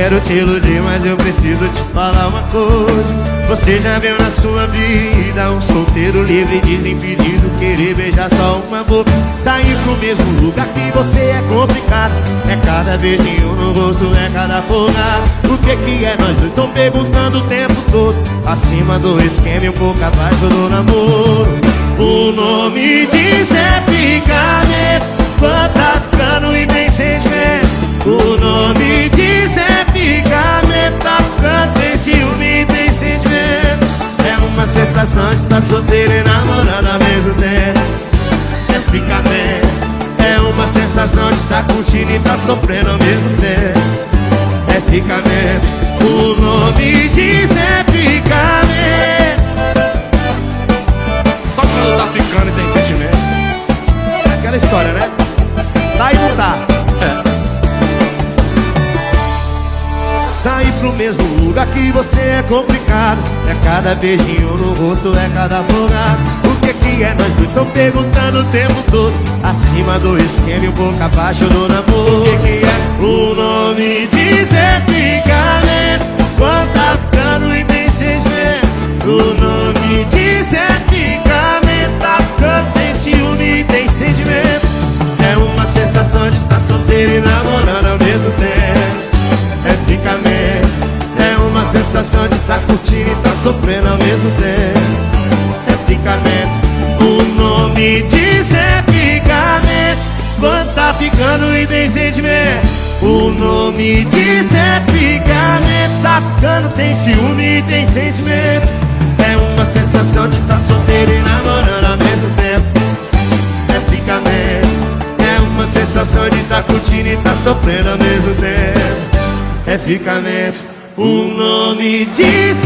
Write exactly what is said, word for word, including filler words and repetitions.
quero te iludir, mas eu preciso te falar uma coisa. Você já viu na sua vida um solteiro livre, desimpedido, querer beijar só uma boca? Sair pro mesmo lugar que você é complicado. É cada beijinho no rosto, é cada folgada. O que que é nós dois? Tô perguntando o tempo todo. Acima do esquema e um pouco abaixo do namoro. O nome disso é ficar quando tá ficando e tem sentimento. O nome disso é ficar tá ficando, tem ciúme e tem sentimento. É uma sensação de estar solteiro e namorando ao mesmo tempo. É ficar bem. É uma sensação de estar curtindo e tá sofrendo ao mesmo tempo. É ficar bem. O nome disso é ficar bem. Só quando tá ficando e tem sentimento. É aquela história, né? Tá e não tá. É. Sair pro mesmo lugar que você é complicado. É cada beijinho no rosto, é cada folgado. O que que é nós dois? Tão perguntando o tempo todo. Acima do esquema e um pouco abaixo do namoro. O que que é? O nome disso é ficamento. Quando tá ficando e tem sentimento. O nome disso é ficamento. Tá ficando, tem ciúme e tem sentimento. É uma sensação de estar solteiro e namorando ao mesmo tempo. É ficamento. É uma sensação de estar curtindo e estar sofrendo ao mesmo tempo. É ficamento. O nome disso é ficamento. Quando tá ficando e tem sentimento. O nome disso é ficamento. Tá ficando, tem ciúme e tem sentimento. É uma sensação de estar solteiro e namorando ao mesmo tempo. É ficamento. É uma sensação de estar curtindo e estar sofrendo ao mesmo tempo. É ficamento. O nome disso